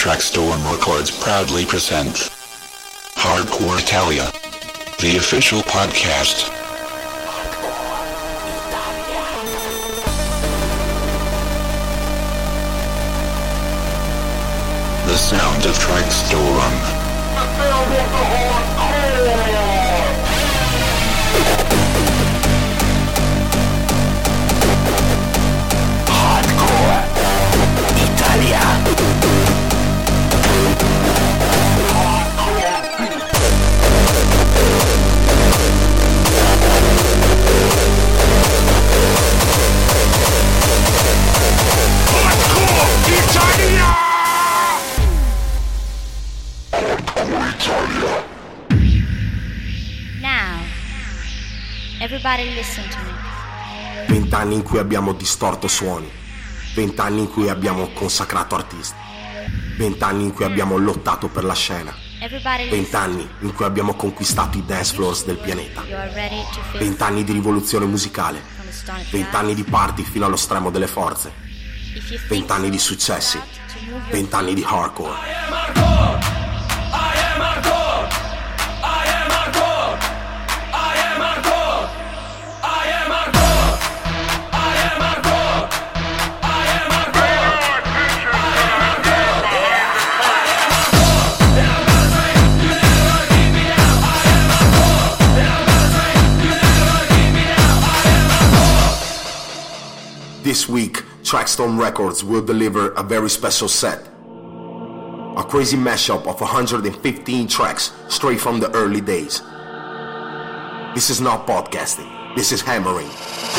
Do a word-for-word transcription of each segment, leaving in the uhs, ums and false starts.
Trackstorm Records proudly presents Hardcore Italia, the official podcast. The sound of Trackstorm. The sound of the hardcore! Now, everybody listen to me. Vent'anni in cui abbiamo distorto suoni, vent'anni in cui abbiamo consacrato artisti, vent'anni in cui abbiamo lottato per la scena, vent'anni in cui abbiamo conquistato i dance floors del pianeta, vent'anni di rivoluzione musicale, vent'anni di party fino allo stremo delle forze, vent'anni di successi, vent'anni di hardcore. This week, Trackstorm Records will deliver a very special set. A crazy mashup of one hundred fifteen tracks straight from the early days. This is not podcasting, this is hammering.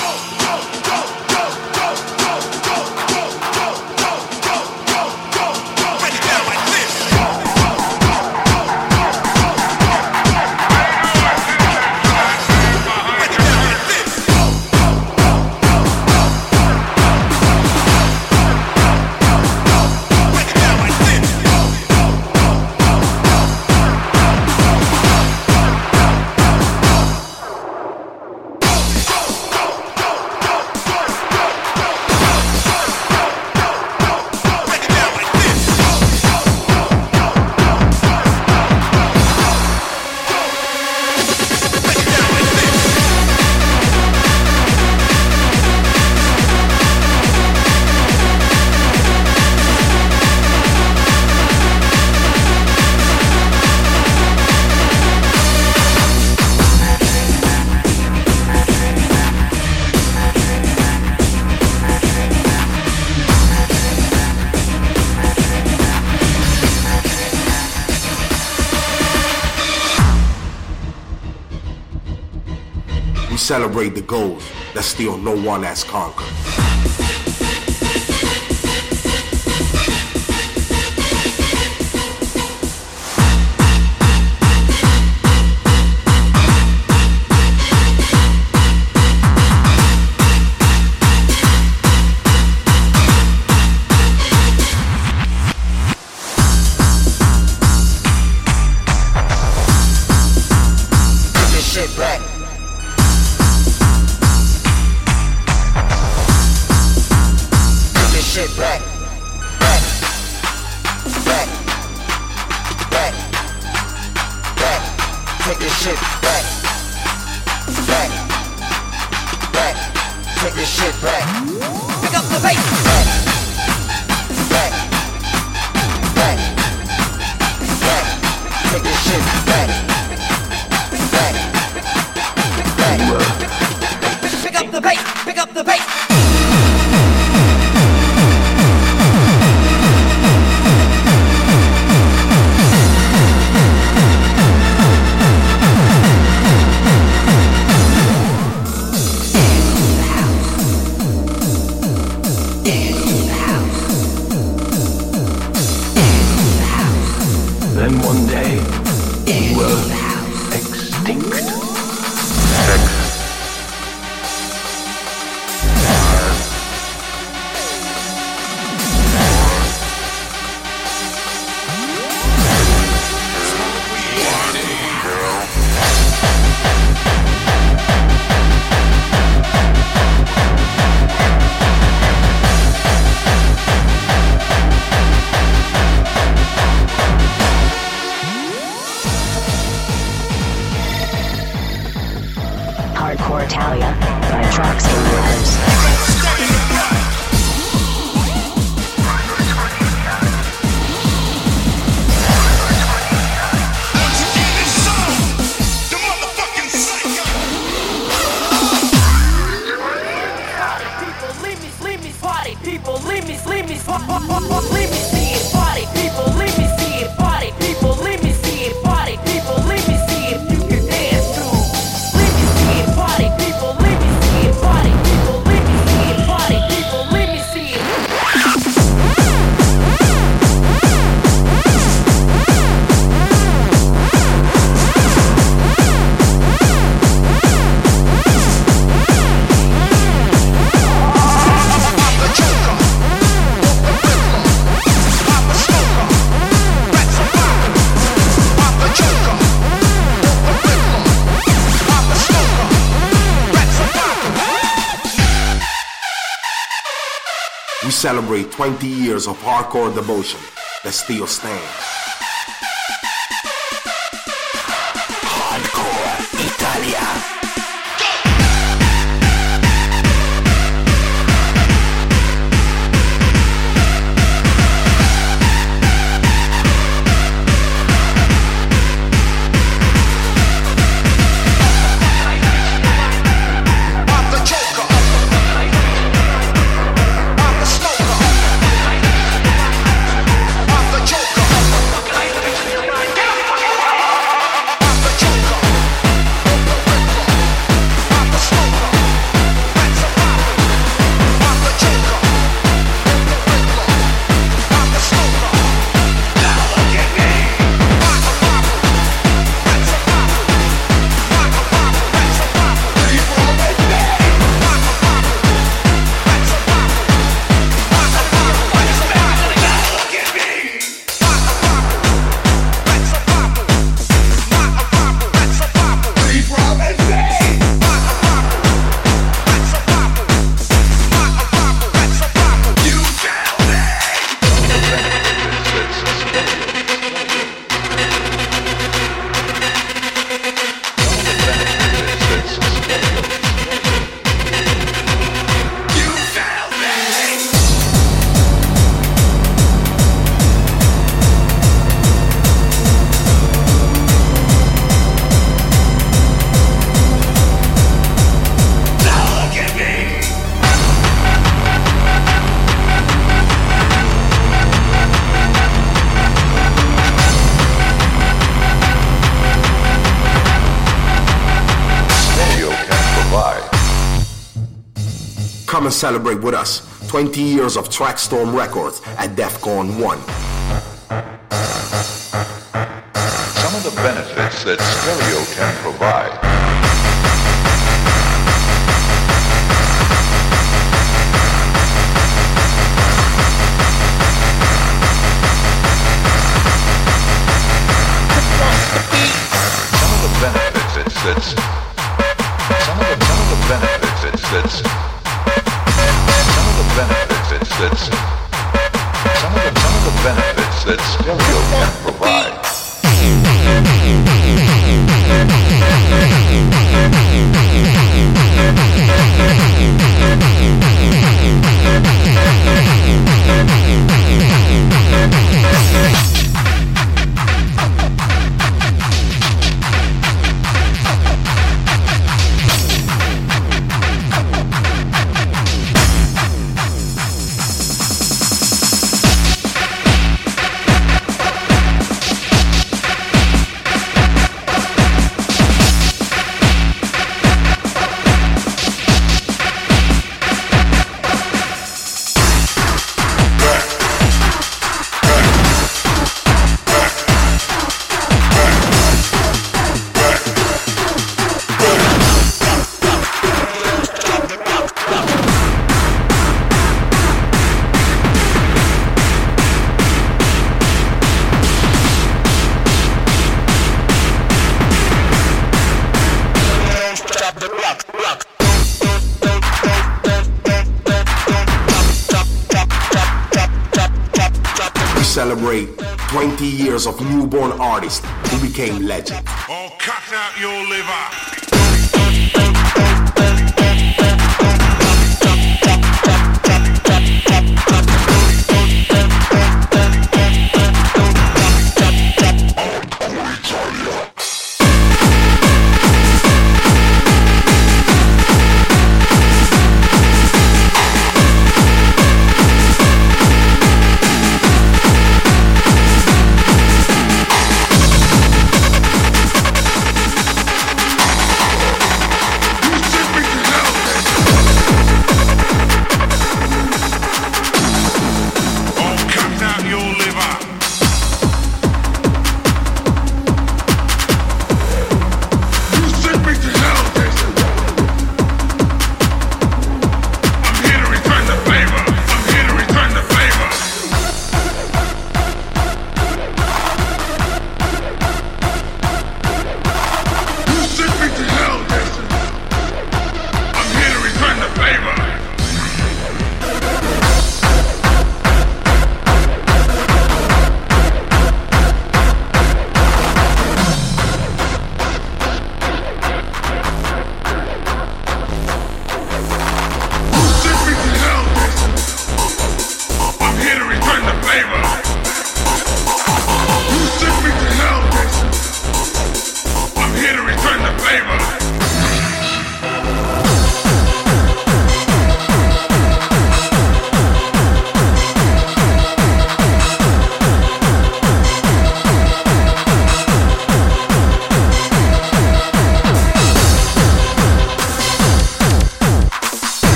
Celebrate the goals that still no one has conquered. people, leave me, leave me, leave me see it. Party people, leave me see it. Party people, leave me see it. Party people, leave me see it. You can dance too. Leave me see it. Party people, leave me see it. Party people, leave me see it. Party people, leave me see it. We celebrate twenty years of hardcore devotion that still stands. Hardcore Italia. Come and celebrate with us twenty years of Trackstorm Records at DEFCON one. Some of the benefits that stereo can provide. Some of the benefits it's it's some of the some of the benefits it's it's some of the benefits it's it's some of the some of the benefits that stereo can provide. Celebrate twenty years of newborn artists who became legends. Oh, cut out your liver.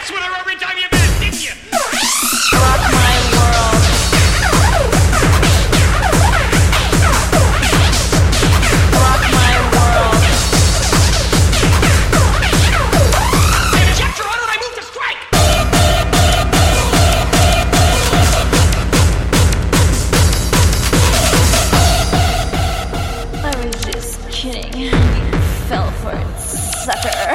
sex with her every time you met, didn't you? Rock my world. Rock my world. And check your order, I move to strike. I was just kidding. You fell for it, sucker.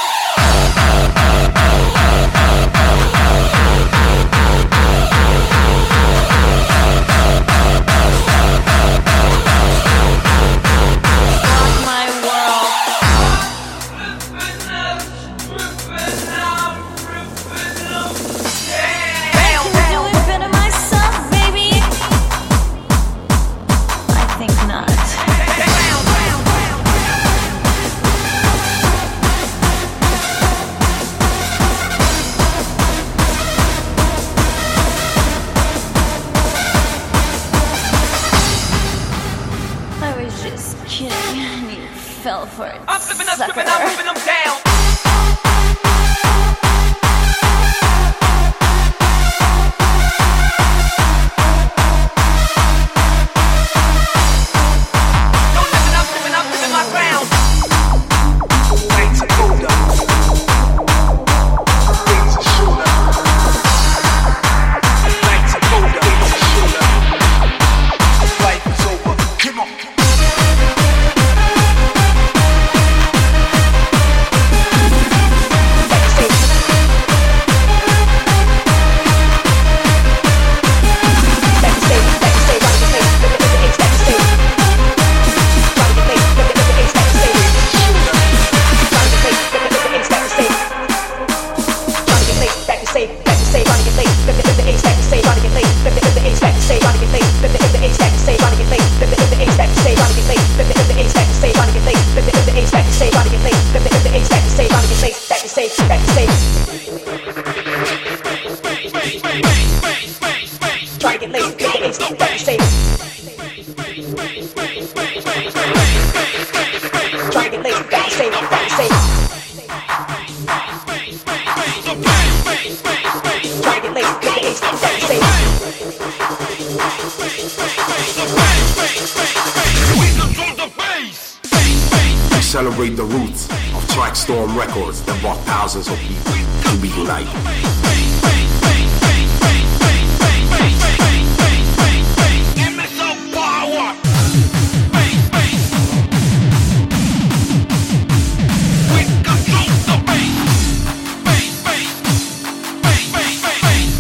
Fell for it. I'm flipping up, sucker. flipping up, flipping them down. Don't listen, I'm flipping, I'm flipping my ground. Lights are colder. Things are shorter. Lights are colder. Things are shorter. Life is over. Come on. Celebrate the roots of Trackstorm Records that brought thousands of people to be united. Give me some power. We control the bass. Bass, bass, bass, bass, bass.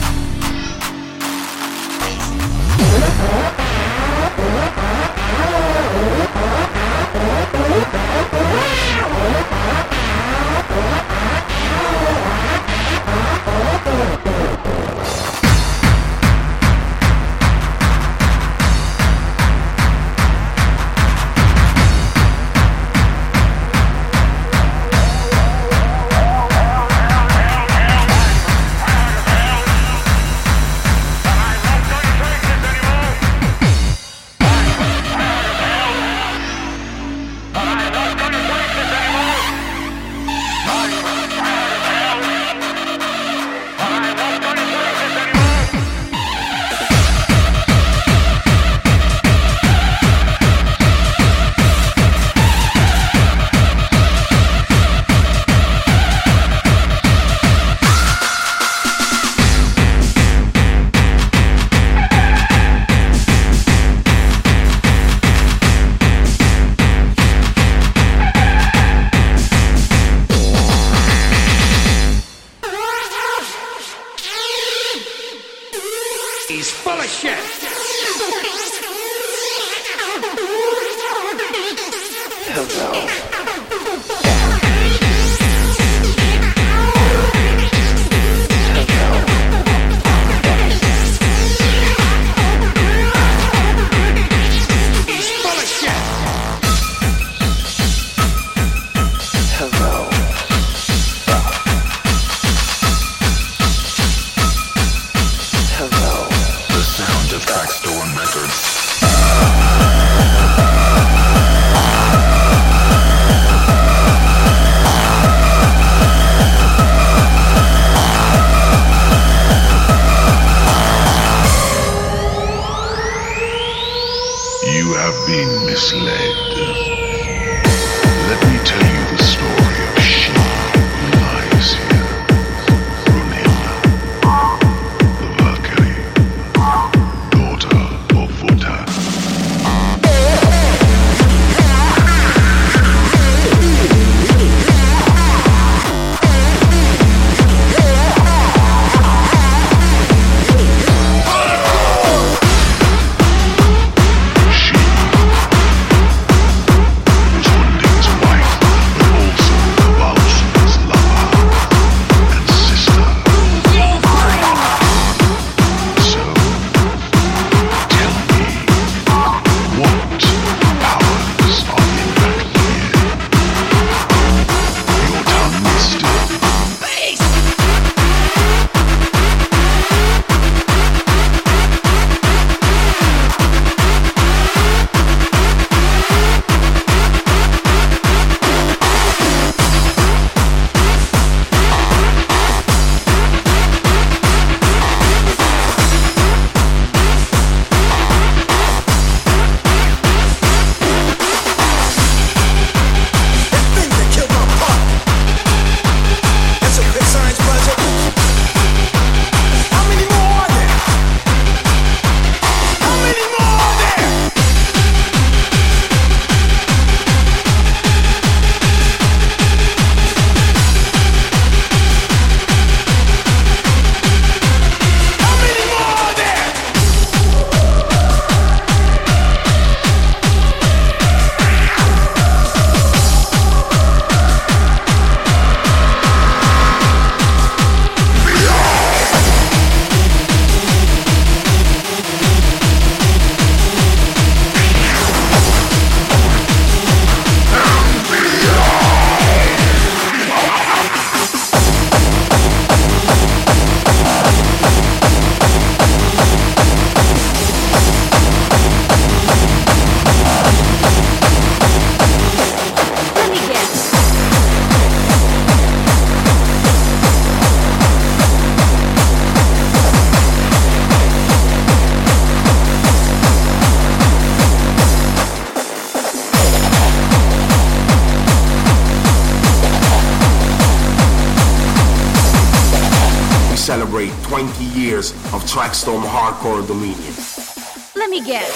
celebrate twenty years of Trackstorm hardcore dominion. Let me guess.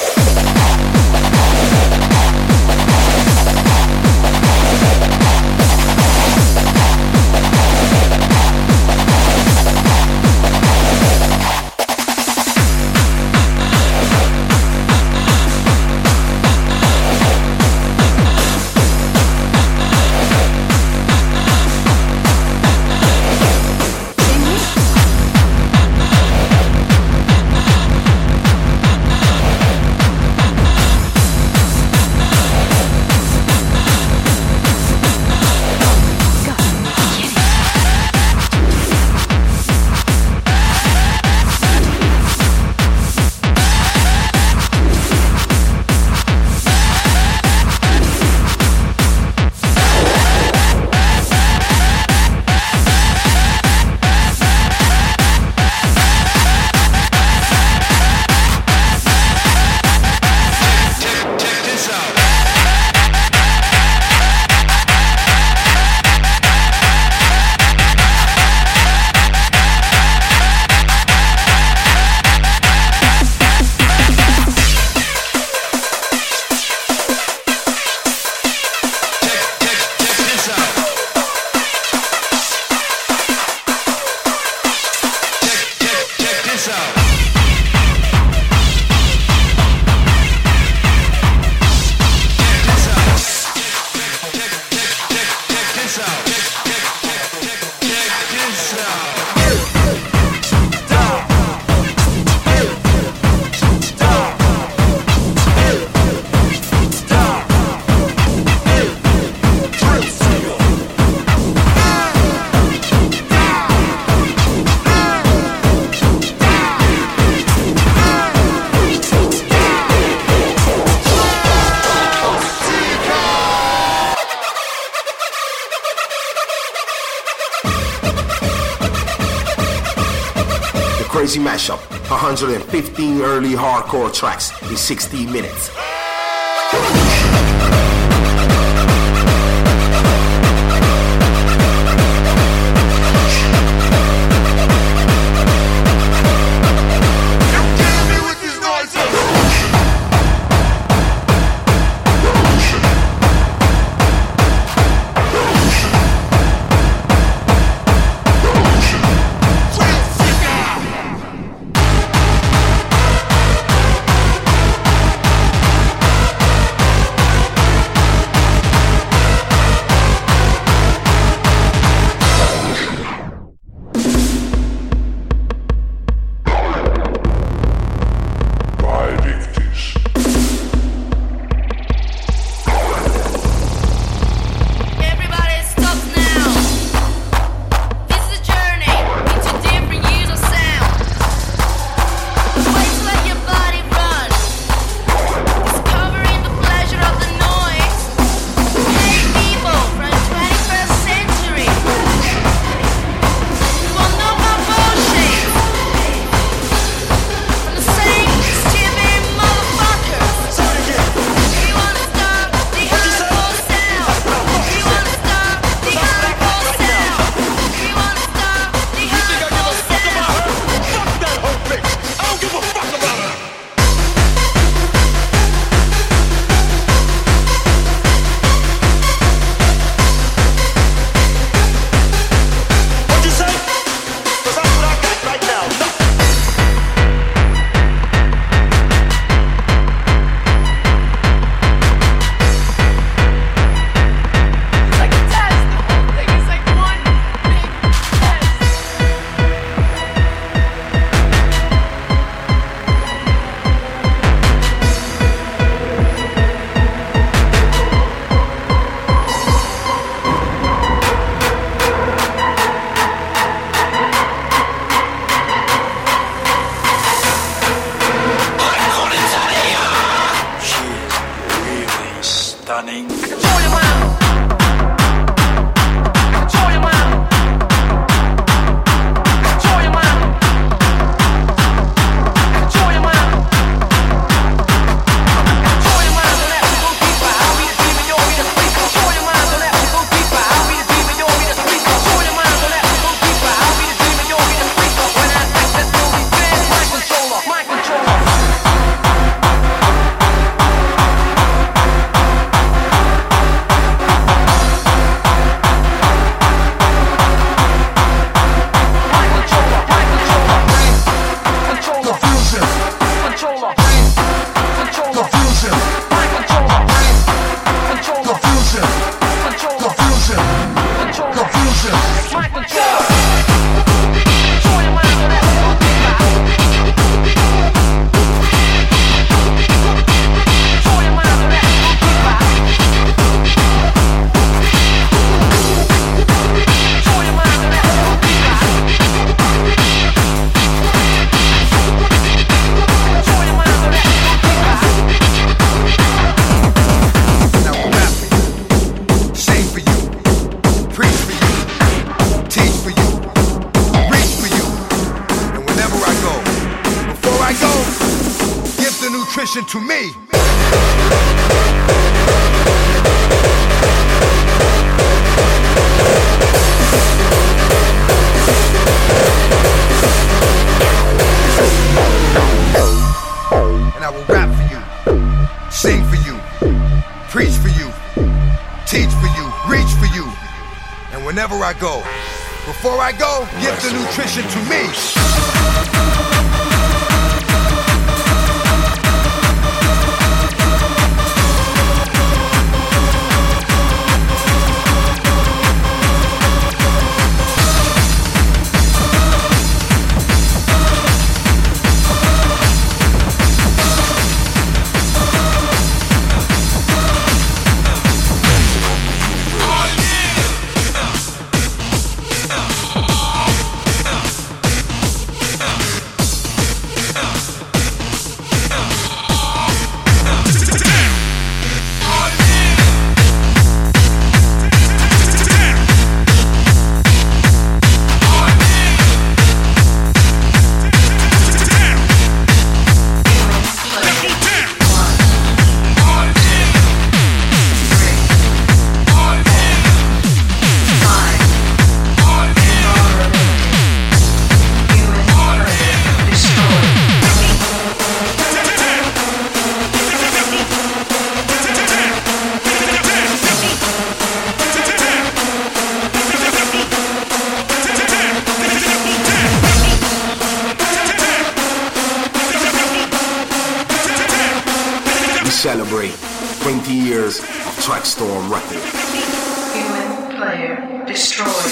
Crazy mashup, one hundred fifteen early hardcore tracks in sixty minutes. teach for you, reach for you. And whenever I go, before I go, give the nutrition to me. And I will rap for you, sing for you, preach for you, teach for you, reach for you. And whenever I go, before I go, give the nutrition to me. Celebrate twenty years of Trackstorm Records. Human player destroyed.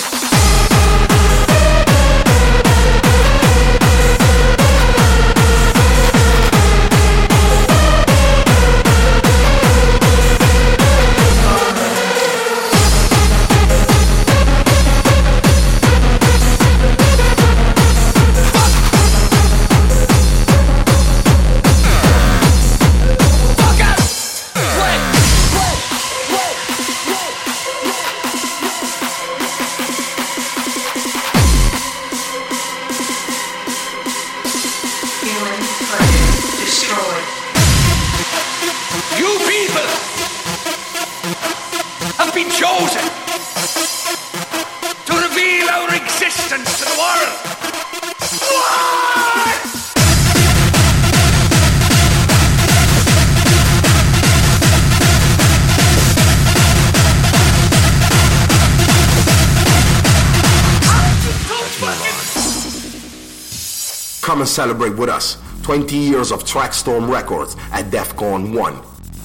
Come and celebrate with us twenty years of Trackstorm Records at DEFCON one.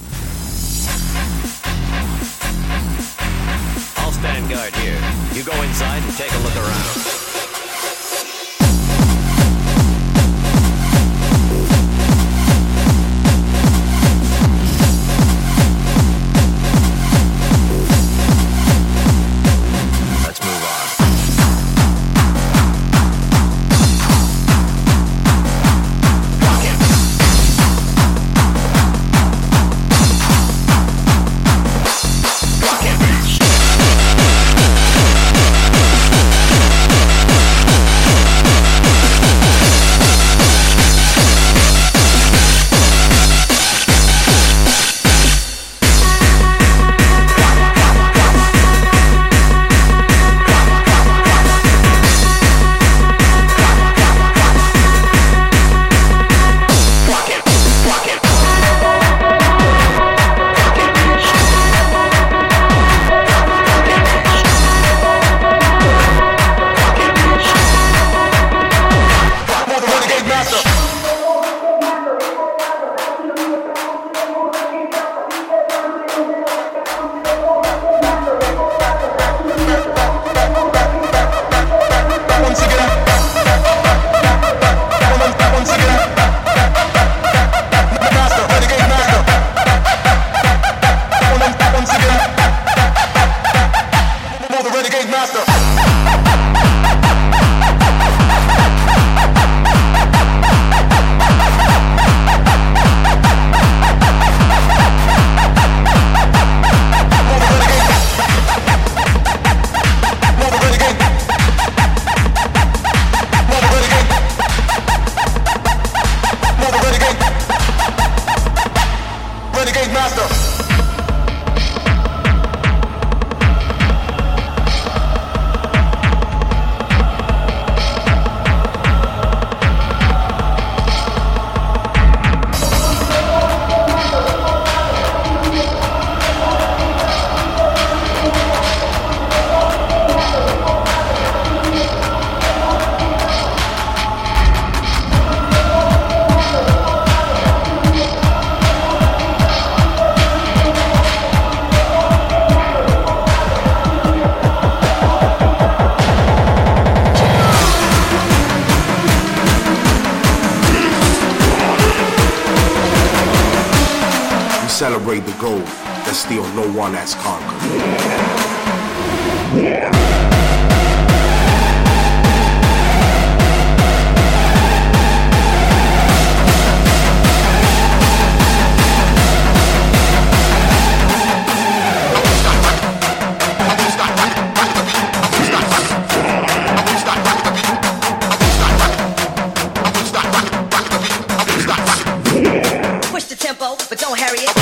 I'll stand guard here. You go inside and take a look around. Rock it. raid the gold that still no one has conquered. But don't hurry it.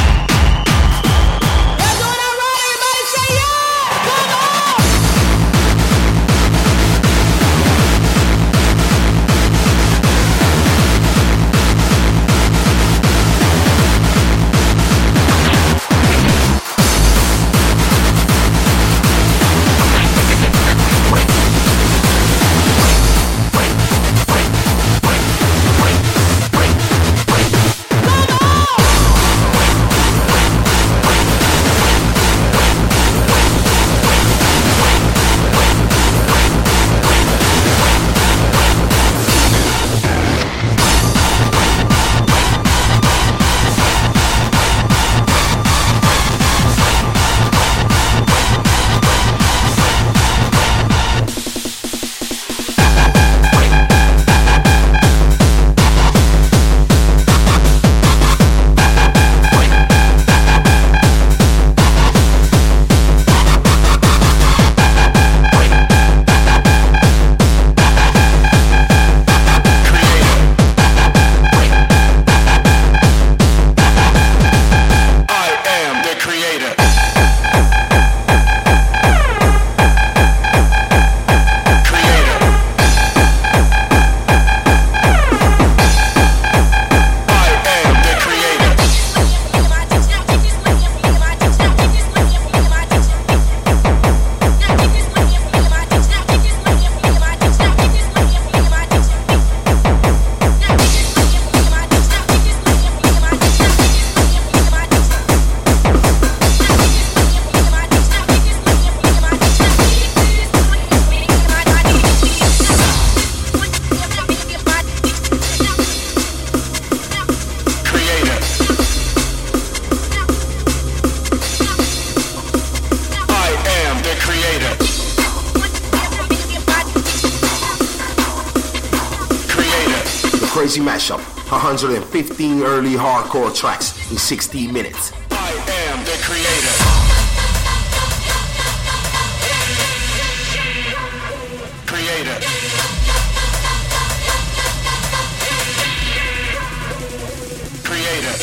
Everybody say yeah! Come on! crazy mashup. one hundred fifteen early hardcore tracks in sixty minutes. I am the creator. Creator. Creator.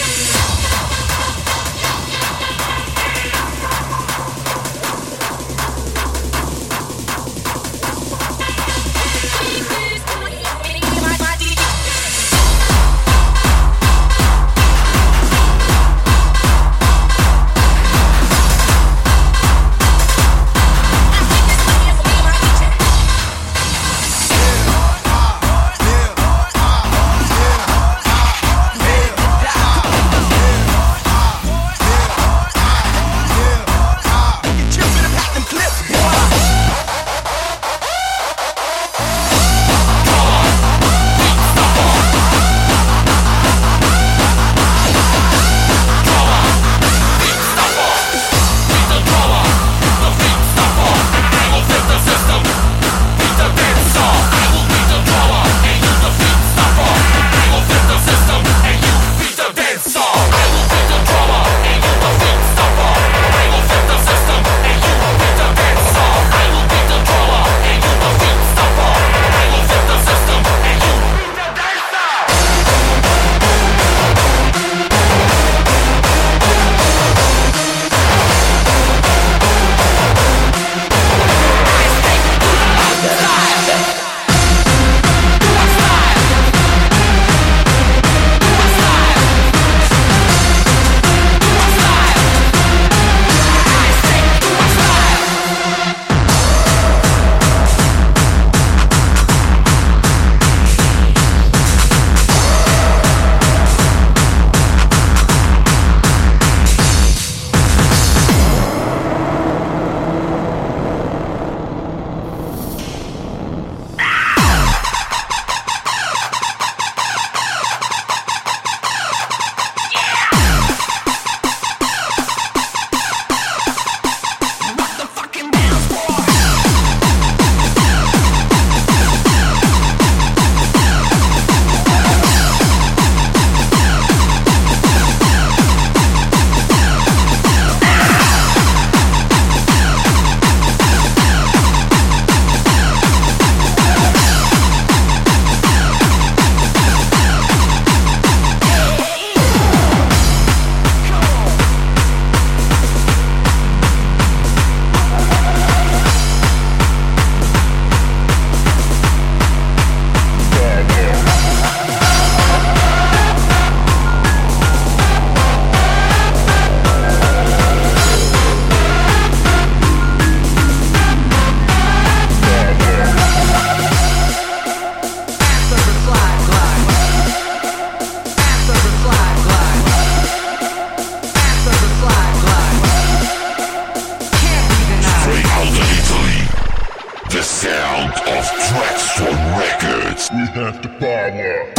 have the power.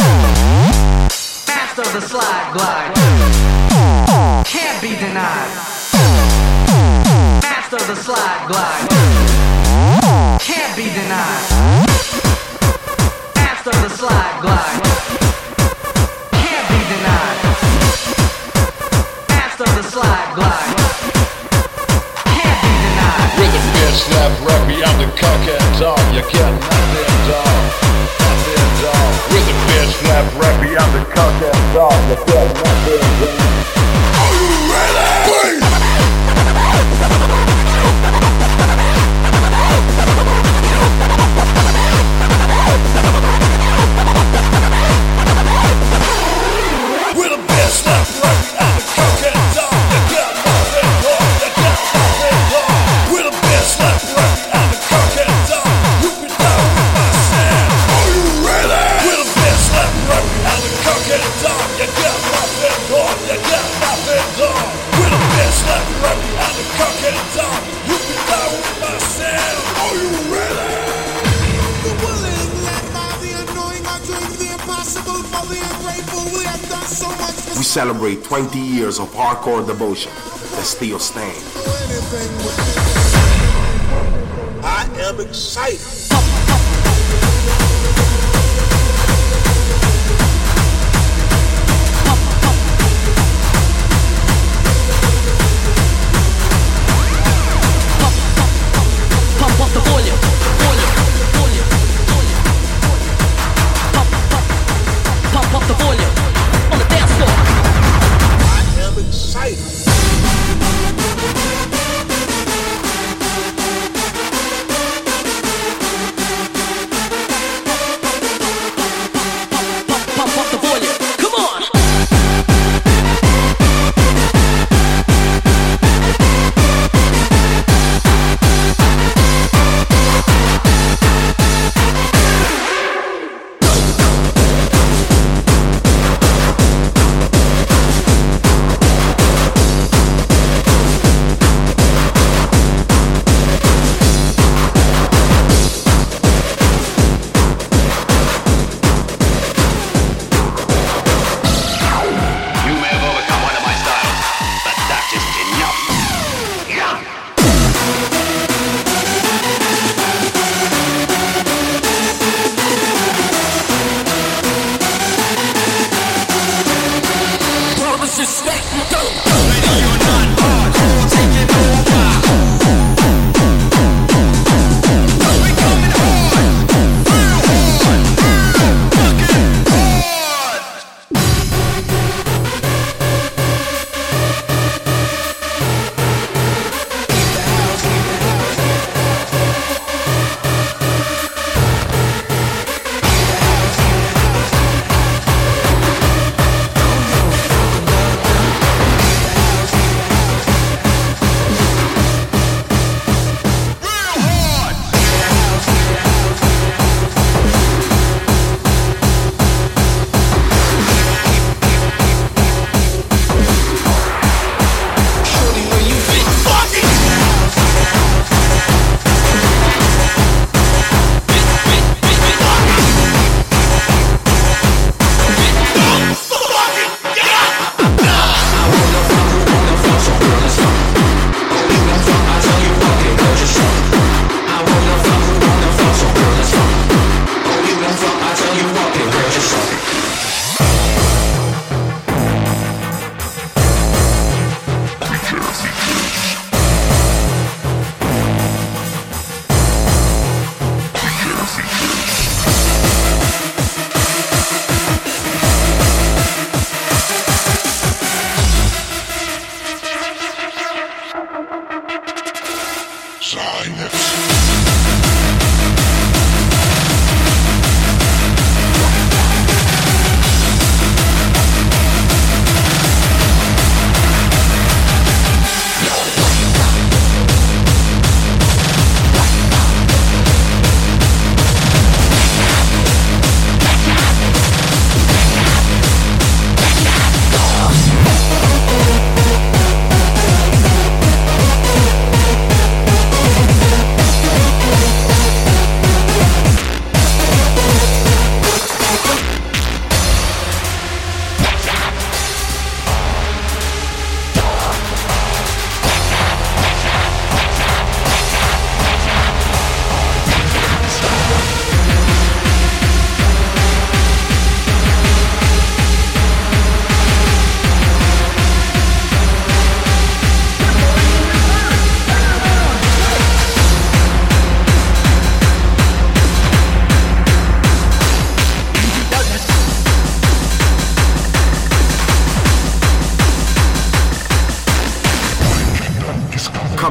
Master of the slide glide. Can't be denied. Master of the slide glide. Can't be denied. Master of the slide glide. Can't be denied. Master of the slide glide. Can't be denied. With a bitch slap right beyond the cock and dog, you got nothing, dog. Nothing, dog. With a bitch slap right beyond the cock and dog, you got nothing, dog. Are you ready? With a bitch slap right beyond the cock and dog, you got nothing, dog. You got nothing, dog. With a bitch slap right beyond the cock and dog, you can down with my sound. Are you ready? With a bitch slap right beyond the cock and dog, you got nothing, dog. You got nothing, dog. With a bitch slap right beyond the cock and dog, you can down with my sound. Are you ready? The willing, led by the annoying, are doing the impossible for the ungrateful. We have done so much for. We celebrate twenty years of hardcore devotion that still stand. I am excited.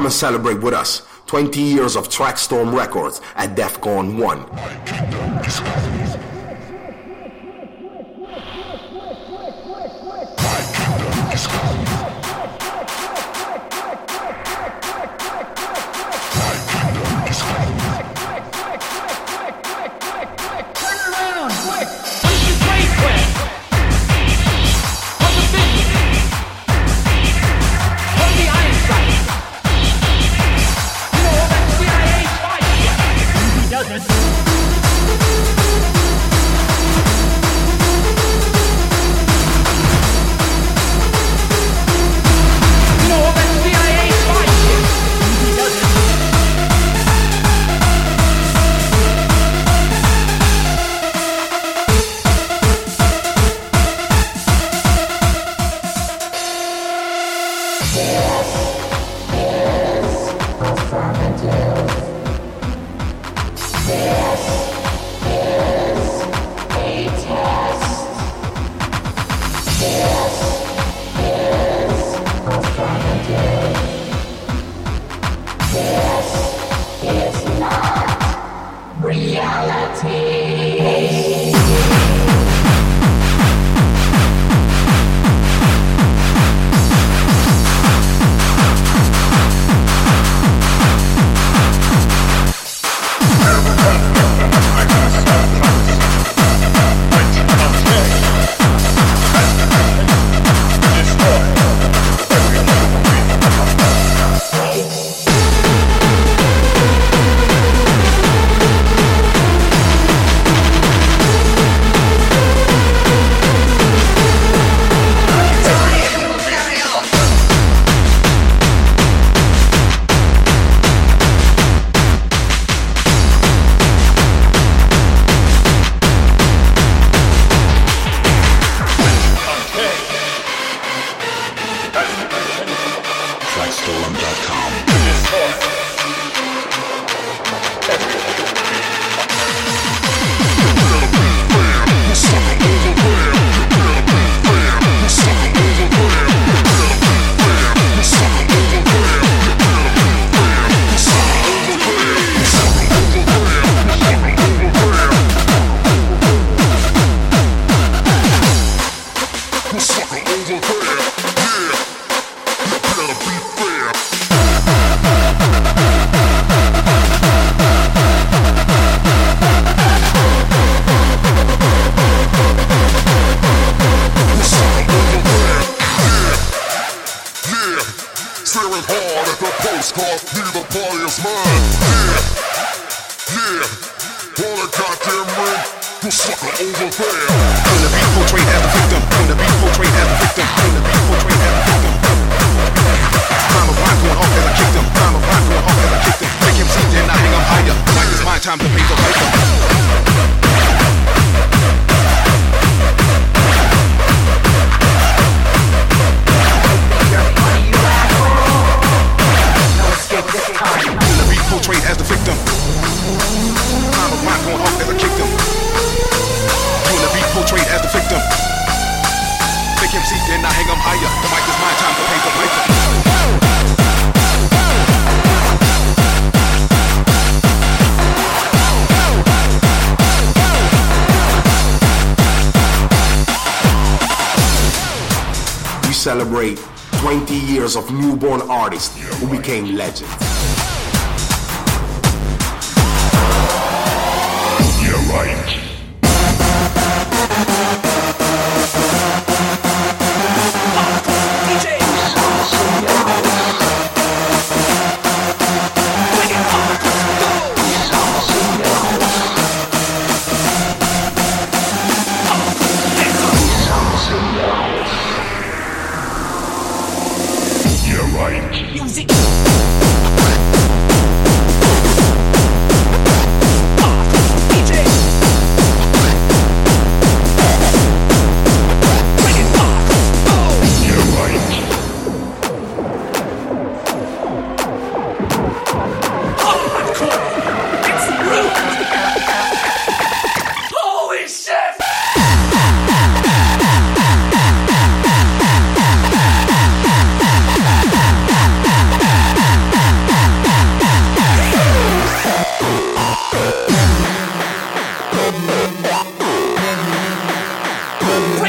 Come and celebrate with us. twenty years of Trackstorm Records at DEFCON one. Celebrate twenty years of newborn artists who became legends. You're right. Music.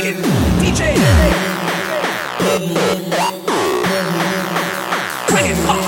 rockin'. D J. Bring it home.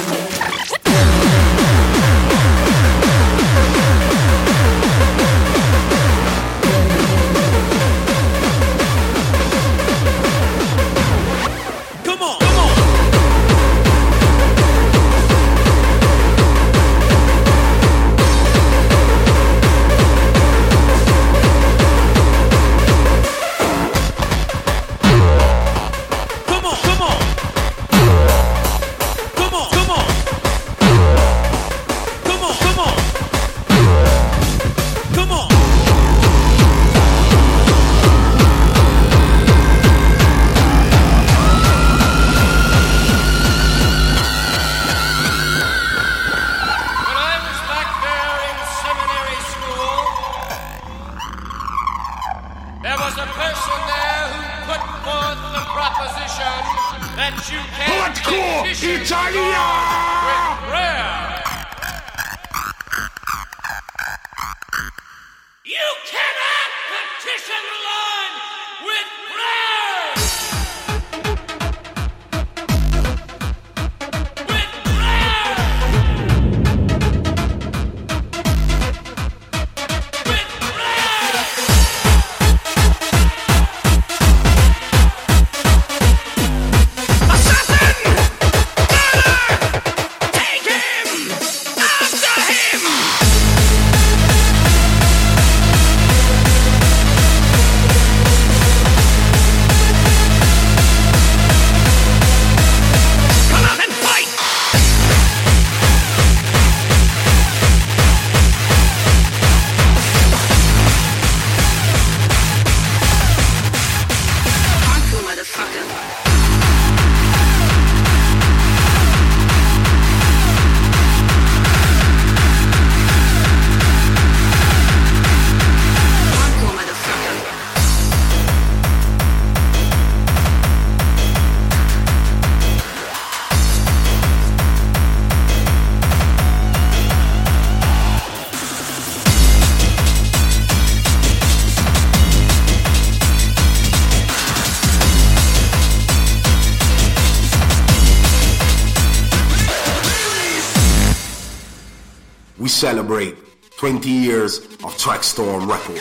We celebrate twenty years of Trackstorm Records.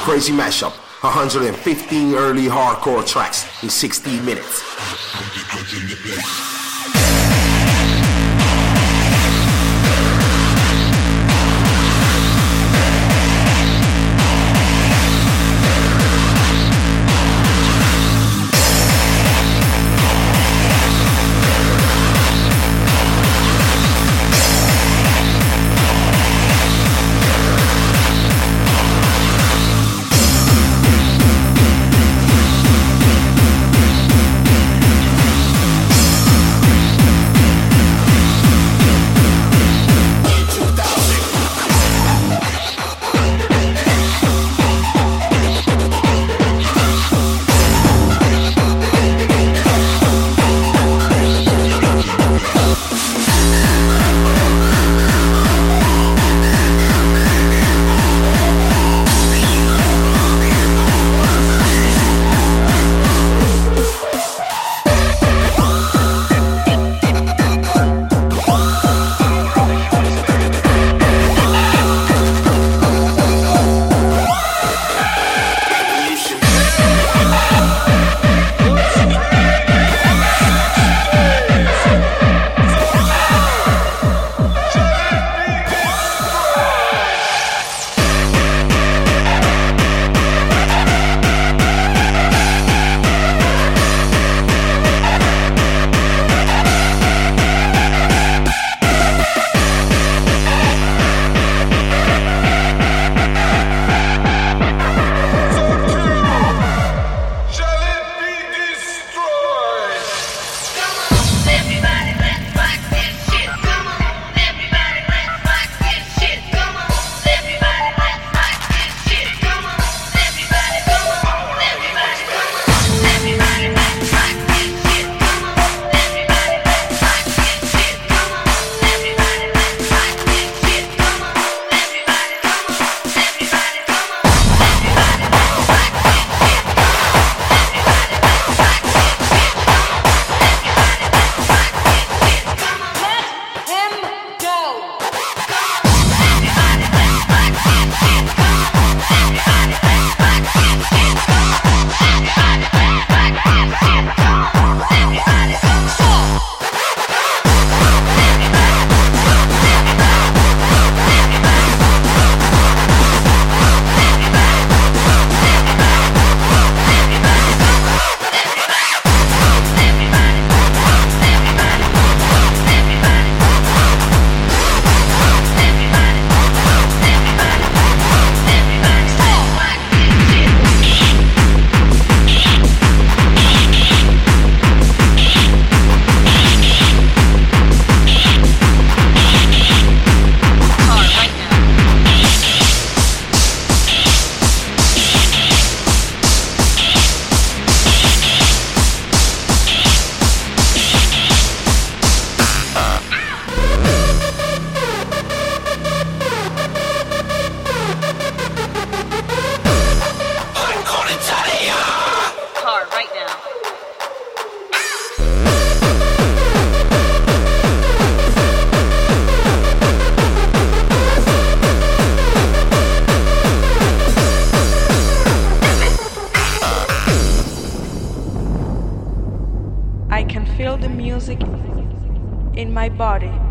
crazy mashup. one hundred fifteen early hardcore tracks in sixty minutes. in my body.